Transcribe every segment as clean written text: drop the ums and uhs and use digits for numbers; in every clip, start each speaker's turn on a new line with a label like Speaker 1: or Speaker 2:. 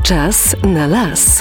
Speaker 1: Czas na las.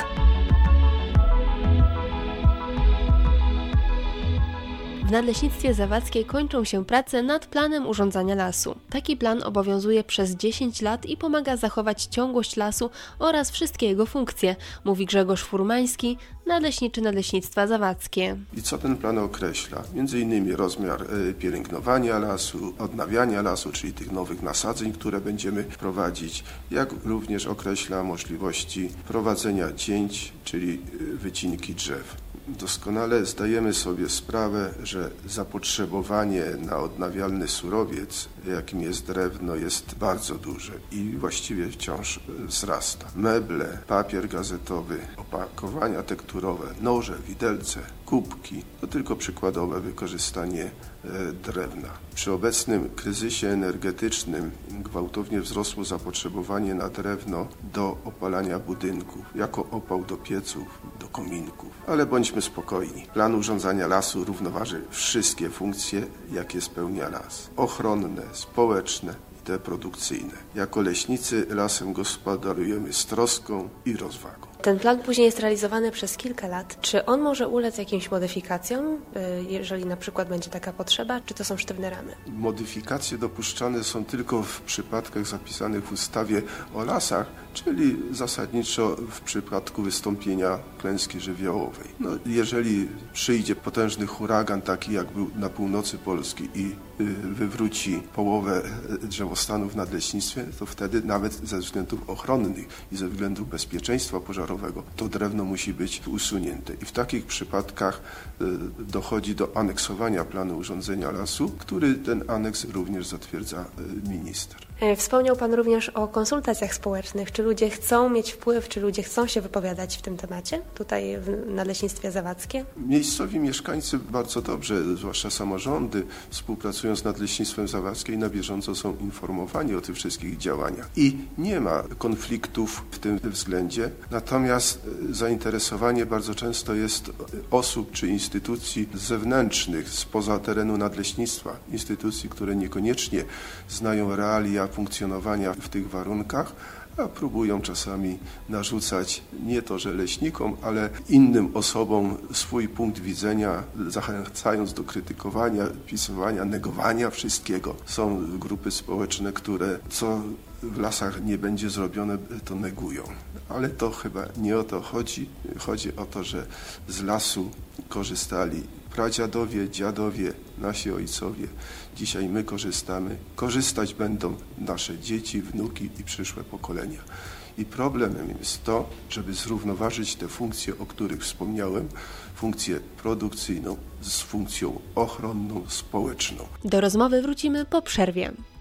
Speaker 2: W Nadleśnictwie Zawadzkiej kończą się prace nad planem urządzania lasu. Taki plan obowiązuje przez 10 lat i pomaga zachować ciągłość lasu oraz wszystkie jego funkcje, mówi Grzegorz Furmański, nadleśniczy Nadleśnictwa Zawadzkie.
Speaker 3: I co ten plan określa? Między innymi rozmiar pielęgnowania lasu, odnawiania lasu, czyli tych nowych nasadzeń, które będziemy prowadzić, jak również określa możliwości prowadzenia cięć, czyli wycinki drzew. Doskonale zdajemy sobie sprawę, że zapotrzebowanie na odnawialny surowiec, jakim jest drewno, jest bardzo duże i właściwie wciąż wzrasta. Meble, papier gazetowy, opakowania tekturowe, noże, widelce, kubki to tylko przykładowe wykorzystanie drewna. Przy obecnym kryzysie energetycznym gwałtownie wzrosło zapotrzebowanie na drewno do opalania budynków, jako opał do pieców, do kominków. Ale bądźmy spokojni. Plan urządzania lasu równoważy wszystkie funkcje, jakie spełnia las. Ochronne, społeczne i te produkcyjne. Jako leśnicy lasem gospodarujemy z troską i rozwagą.
Speaker 2: Ten plan później jest realizowany przez kilka lat. Czy on może ulec jakimś modyfikacjom, jeżeli na przykład będzie taka potrzeba, czy to są sztywne ramy?
Speaker 3: Modyfikacje dopuszczane są tylko w przypadkach zapisanych w ustawie o lasach, czyli zasadniczo w przypadku wystąpienia klęski żywiołowej. Jeżeli przyjdzie potężny huragan, taki jak był na północy Polski i wywróci połowę drzewostanów w nadleśnictwie, to wtedy nawet ze względów ochronnych i ze względów bezpieczeństwa pożarowego to drewno musi być usunięte. I w takich przypadkach dochodzi do aneksowania planu urządzenia lasu, który ten aneks również zatwierdza minister.
Speaker 2: Wspomniał Pan również o konsultacjach społecznych. Czy ludzie chcą mieć wpływ, czy ludzie chcą się wypowiadać w tym temacie, tutaj w Nadleśnictwie Zawadzkie?
Speaker 3: Miejscowi mieszkańcy bardzo dobrze, zwłaszcza samorządy, współpracują z Nadleśnictwem Zawadzkie i na bieżąco są informowani o tych wszystkich działaniach. I nie ma konfliktów w tym względzie, natomiast zainteresowanie bardzo często jest osób czy instytucji zewnętrznych, spoza terenu nadleśnictwa, instytucji, które niekoniecznie znają realia funkcjonowania w tych warunkach, a próbują czasami narzucać nie to, że leśnikom, ale innym osobom swój punkt widzenia, zachęcając do krytykowania, pisywania, negowania wszystkiego. Są grupy społeczne, które co w lasach nie będzie zrobione, to negują. Ale to chyba nie o to chodzi. Chodzi o to, że z lasu korzystali pradziadowie, dziadowie, nasi ojcowie. Dzisiaj my korzystamy. Korzystać będą nasze dzieci, wnuki i przyszłe pokolenia. I problemem jest to, żeby zrównoważyć te funkcje, o których wspomniałem, funkcję produkcyjną z funkcją ochronną, społeczną.
Speaker 2: Do rozmowy wrócimy po przerwie.